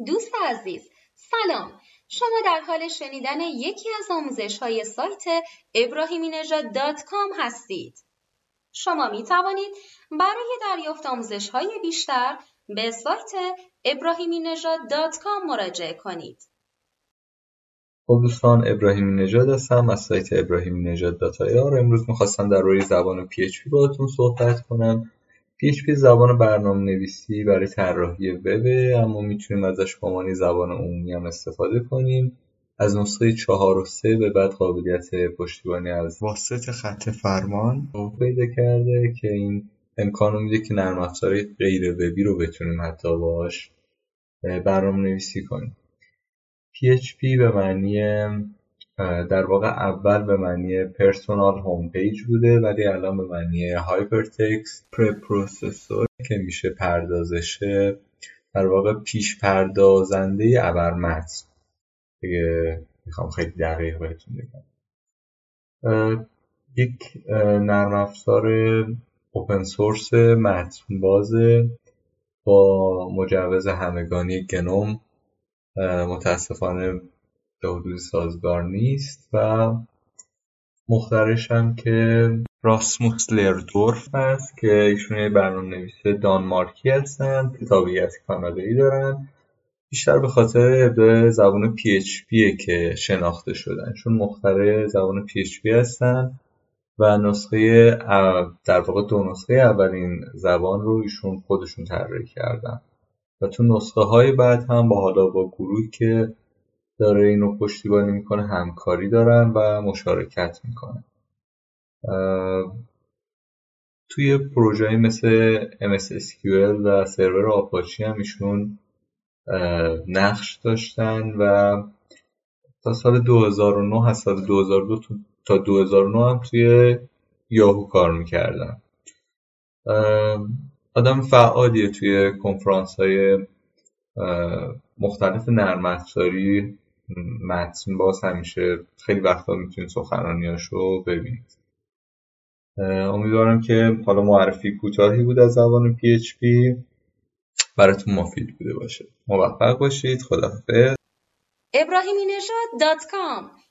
دوست عزیز، سلام. شما در حال شنیدن یکی از آموزش‌های سایت ibrahiminejad.com هستید. شما می توانید برای دریافت آموزش‌های بیشتر به سایت ibrahiminejad.com مراجعه کنید. خب دوستان، ابراهیمی نژاد هستم از سایت ibrahiminejad.ir. امروز می‌خواستم در روی زبان PHP باهاتون صحبت کنم. PHP زبان برنامه‌نویسی برای طراحی وب، اما میتونیم ازش به عنوان زبان عمومی هم استفاده کنیم. از نسخه 4 و 3 به بعد قابلیت پشتیبانی از واسط خط فرمان پیدا کرده که این امکانو میده که نرم افزارهای غیر وبی رو بتونیم حتی باهاش برنامه‌نویسی کنیم. PHP به معنی در واقع اول به معنی پرسونال هوم پیج بوده، ولی الان به معنی هایپرتکست پرپروسسور که میشه پردازش در واقع پیش پردازنده ابرمتن. دیگه میخوام خیلی دقیق بهتون بگم. یک نرم افزار اوپن سورس متن بازه با مجوز همگانی گنوم، متاسفانه به حدود سازگار نیست و مخترعش هم که راسموس لردورف هست که ایشون یه برنامه‌نویس دانمارکی هستن که تابعیت کانادایی دارن. بیشتر به خاطر ابداع زبان PHP که شناخته شدن، چون مخترع زبان PHP هستن و نسخه در واقع 2 نسخه اولین زبان رو ایشون خودشون طراحی کردن و تو نسخه های بعد هم با گروهی که داره اینو پشتیبانی میکنه همکاری دارن و مشارکت میکنن. توی پروژه‌ای مثل MS SQL و سرور آپاچی هم ایشون نقش داشتن و تا سال 2009 از سال 2002 تا 2009 هم توی یاهو کار میکردن. آدم فعالیه توی کنفرانس‌های مختلف نرم افزاری متن باز، همیشه خیلی وقتا میتونید سخنرانیاشو ببینید. امیدوارم که حالا معرفی کوتاهی بود از زبان PHP براتون مفید بوده باشه. موفق باشید. خداحافظ. ibrahiminejad.com